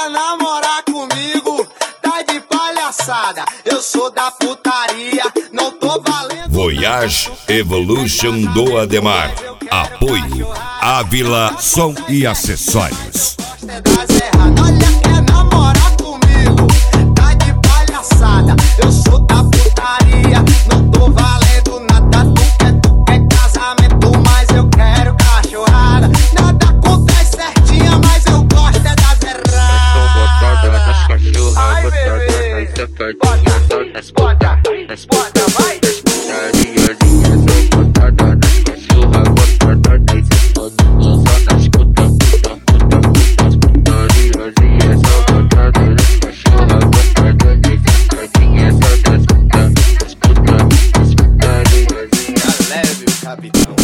Quer namorar comigo? Tá de palhaçada. Eu sou da putaria, não tô valendo. Voyage Evolution do Ademar. Apoio Ávila Som e Acessórios. Olha, quer namorar comigo? Tá de palhaçada. Eu sou da putaria, não tô valendo nada. Tu quer casamento, mas eu quero cachorrada. Nada acontece certinha, mas eu gosto é das erradas. Eu tô botada nas cachorras, Ai, botada bebê. nas safadinhas, só nas Bota, putas, bota, vai. putariazinhas. Sou botada nas cachorras, botada nas safadinhas, só nas putas, putariazinhas. Sou botada nas cachorras, botada nas safadinhas, só nas putas, putariazinhas. Leve o capitão.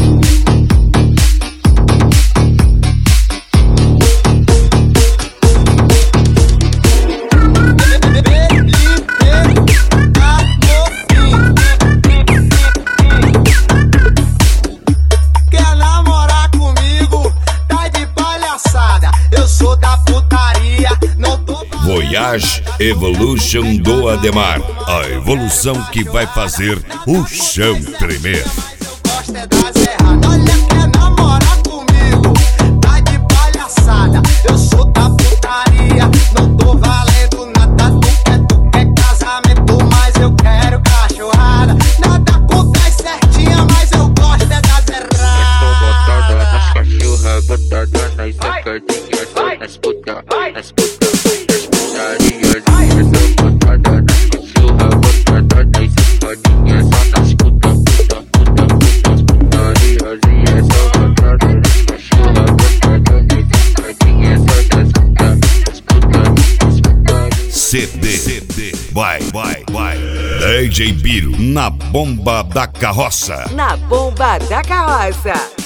Quer namorar comigo? Tá de palhaçada. Eu sou da putaria, não tô. Voyage Evolution do Ademar. A evolução que vai fazer o chão tremer. Eu gosto é das erradas. Olha, quer namorar comigo? Tá de palhaçada. Eu sou da putaria, não tô valendo nada. Tu quer casamento, mas eu quero cachorrada. Nada acontece certinha, mas eu gosto é das erradas. Tô botada nas cachorras, botada nas safadinhas, só nas putas, putariazinhas. Tô botada nas cachorras, botada nas safadinhas, só nas putas, putariazinhas. Tô botada nas cachorras, botada nas safadinhas, só nas putas, putariazinhas. CD. Vai. DJ Biro na bomba da carroça. Na bomba da carroça.